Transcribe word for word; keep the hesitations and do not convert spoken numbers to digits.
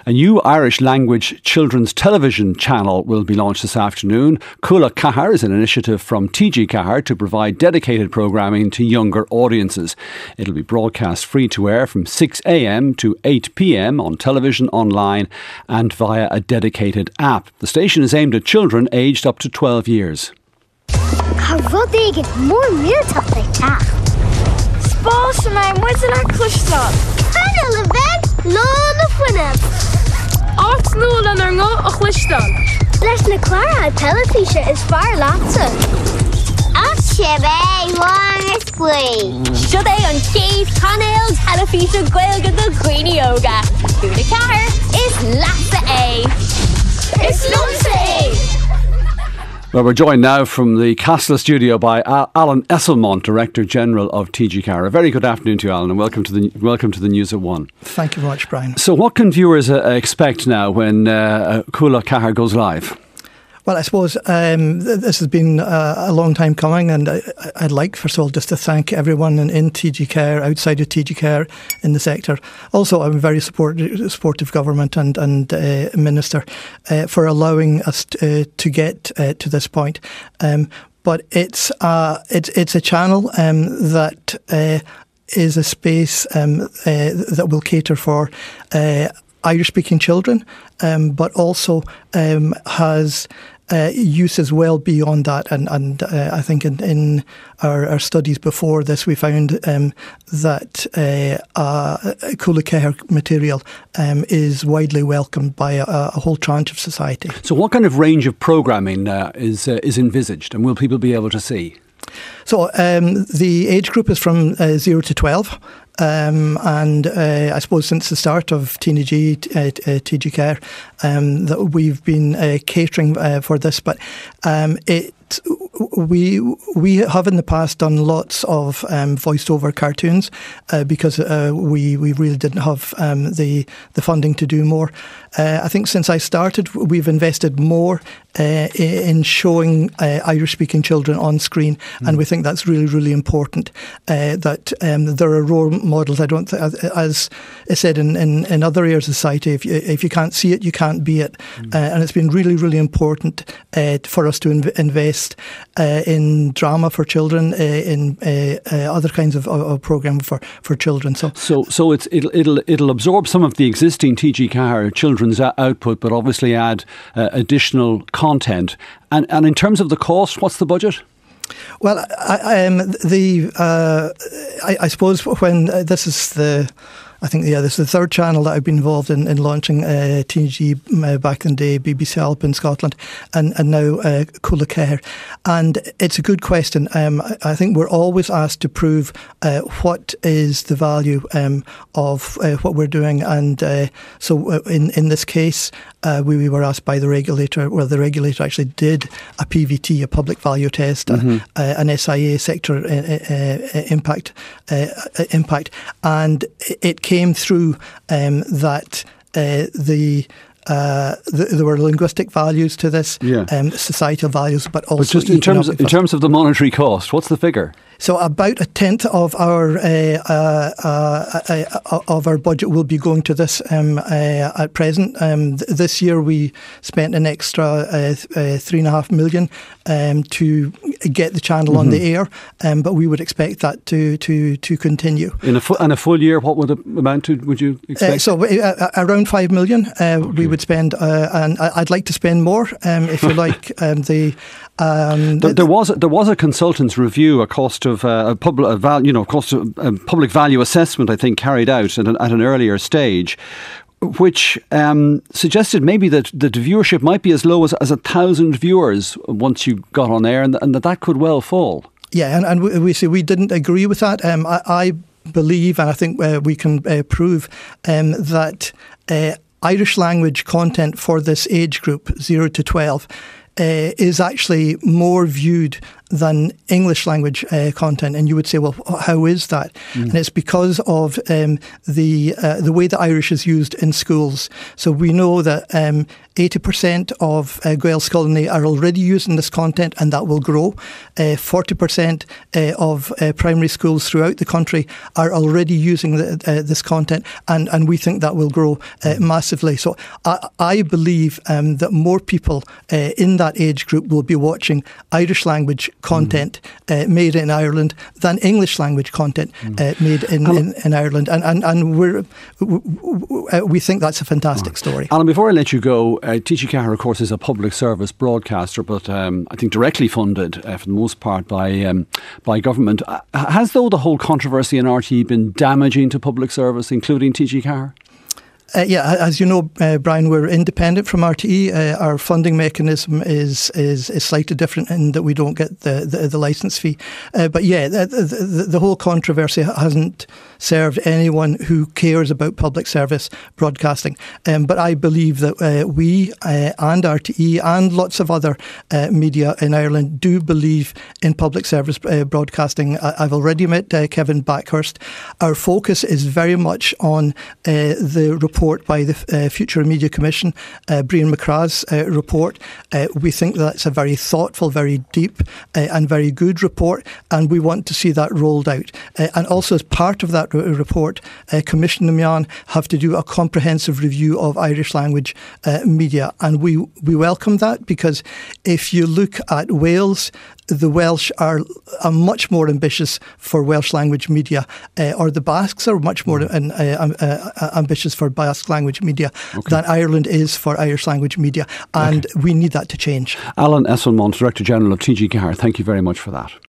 A new Irish language children's television channel will be launched this afternoon. Cúla Chathair is an initiative from T G Chathair to provide dedicated programming to younger audiences. It'll be broadcast free to air from six a m to eight p m on television, online and via a dedicated app. The station is aimed at children aged up to twelve years. Roddig, mór míltach le teach. Spás mé muid ar clúisteán. Canna le bheith, lá na fuinne. Át nólan ar ngá a chluisteán. Leis na clara telefíse is fear lása. Ach sibé, long is fui. Siod é an céad channel telefíse Gaeilge do Dhaoine Óga. Cúla Chathair is lása é. Is lumsa é. Well, we're joined now from the Castle studio by Alan Esselmont, Director General of T G Chathair. A very good afternoon to you, Alan, and welcome to the welcome to the News at One. Thank you very much, Brian. So, what can viewers uh, expect now when uh, Cúla Chathair goes live? Well, I suppose um, th- this has been uh, a long time coming, and I, I'd like, first of all, just to thank everyone in, in T G Chathair, outside of T G Chathair, in the sector. Also, I'm very support, supportive government and, and uh, Minister uh, for allowing us t- uh, to get uh, to this point. Um, but it's, uh, it's, it's a channel um, that uh, is a space um, uh, that will cater for uh, Irish-speaking children, um, but also um, has uh, uses well beyond that. And, and uh, I think in, in our, our studies before this, we found um, that uh, uh, Cúla Chathair material um, is widely welcomed by a, a whole tranche of society. So what kind of range of programming uh, is, uh, is envisaged, and will people be able to see? So um, the age group is from uh, zero to twelve. Um, and uh, I suppose since the start of Teenage uh, uh, T G Chathair, um, that we've been uh, catering uh, for this, but um, it we we have in the past done lots of um, voiced over cartoons uh, because uh, we we really didn't have um, the the funding to do more. Uh, I think since I started, we've invested more uh, in showing uh, Irish-speaking children on screen, mm. and we think that's really, really important. Uh, that um, there are role models. I don't, th- as I said in, in, in other areas of society, if you if you can't see it, you can't be it, mm. uh, and it's been really, really important uh, for us to inv- invest uh, in drama for children, uh, in uh, uh, other kinds of, of programme for, for children. So, so, so it's it'll it'll it'll absorb some of the existing T G Chathair children's output, but obviously add uh, additional content. And and in terms of the cost, what's the budget? Well, I, um, the uh, I, I suppose when uh, this is the. I think, yeah, this is the third channel that I've been involved in, in launching uh, T G uh, back in the day, B B C Alp in Scotland, and, and now uh, Cúla Chathair. And it's a good question. Um, I, I think we're always asked to prove uh, what is the value um, of uh, what we're doing. And uh, so uh, in, in this case, uh, we, we were asked by the regulator, well, the regulator actually did a P V T, a public value test, mm-hmm. uh, an S I A sector uh, uh, impact, uh, impact, and it came came through um, that uh, the, uh, the there were linguistic values to this, yeah. um, societal values, but also but just in terms of, in terms of the monetary cost, what's the figure? So about a tenth of our uh, uh, uh, uh, of our budget will be going to this um, uh, at present. Um, th- this year we spent an extra uh, uh, three and a half million um, to get the channel mm-hmm. on the air, um, but we would expect that to to to continue. In a fu- and a full year, what would it amount to? Would you expect? Uh, so uh, around five million uh, okay. we would spend, uh, and I'd like to spend more, um, if you like. um, the um, there, there was there was a consultant's review, a cost of uh, a public, a val, you know, cost of um, public value assessment, I think, carried out at an, at an earlier stage, which um, suggested maybe that the viewership might be as low as, as a thousand viewers once you got on air, and, and that that could well fall. Yeah, and, and we, we say we didn't agree with that. Um, I, I believe, and I think uh, we can uh, prove um, that uh, Irish language content for this age group, zero to twelve, Uh, is actually more viewed than English language uh, content. And you would say, well, how is that? Mm. And it's because of um, the uh, the way that Irish is used in schools. So we know that um, eighty percent of uh, Gael Scoilne are already using this content, and that will grow. Uh, forty percent uh, of uh, primary schools throughout the country are already using the, uh, this content, and, and we think that will grow uh, massively. So I, I believe um, that more people uh, in that age group will be watching Irish language content mm. uh, made in Ireland than English language content mm. uh, made in, in, in Ireland. And, and, and we're, we think that's a fantastic right. story. Alan, before I let you go, uh, T G Ceathair, of course, is a public service broadcaster, but um, I think directly funded uh, for the most part by um, by government. Uh, has, though, the whole controversy in R T E been damaging to public service, including T G Ceathair? Uh, yeah, as you know, uh, Brian, we're independent from R T E. Uh, our funding mechanism is, is is slightly different in that we don't get the, the, the licence fee. Uh, but yeah, the, the, the whole controversy hasn't served anyone who cares about public service broadcasting. Um, but I believe that uh, we uh, and R T E and lots of other uh, media in Ireland do believe in public service uh, broadcasting. I, I've already met uh, Kevin Backhurst. Our focus is very much on uh, the report by the uh, Future Media Commission, uh, Brian McCrath's uh, report. Uh, we think that's a very thoughtful, very deep uh, and very good report, and we want to see that rolled out. Uh, and also as part of that r- report, uh, Commissioner Meehan have to do a comprehensive review of Irish language uh, media, and we, we welcome that, because if you look at Wales, the Welsh are, are much more ambitious for Welsh language media, uh, or the Basques are much more uh, uh, uh, ambitious for Basque language media okay. than Ireland is for Irish language media, and okay. we need that to change. Alan Esselmont, Director General of T G Ceathair, thank you very much for that.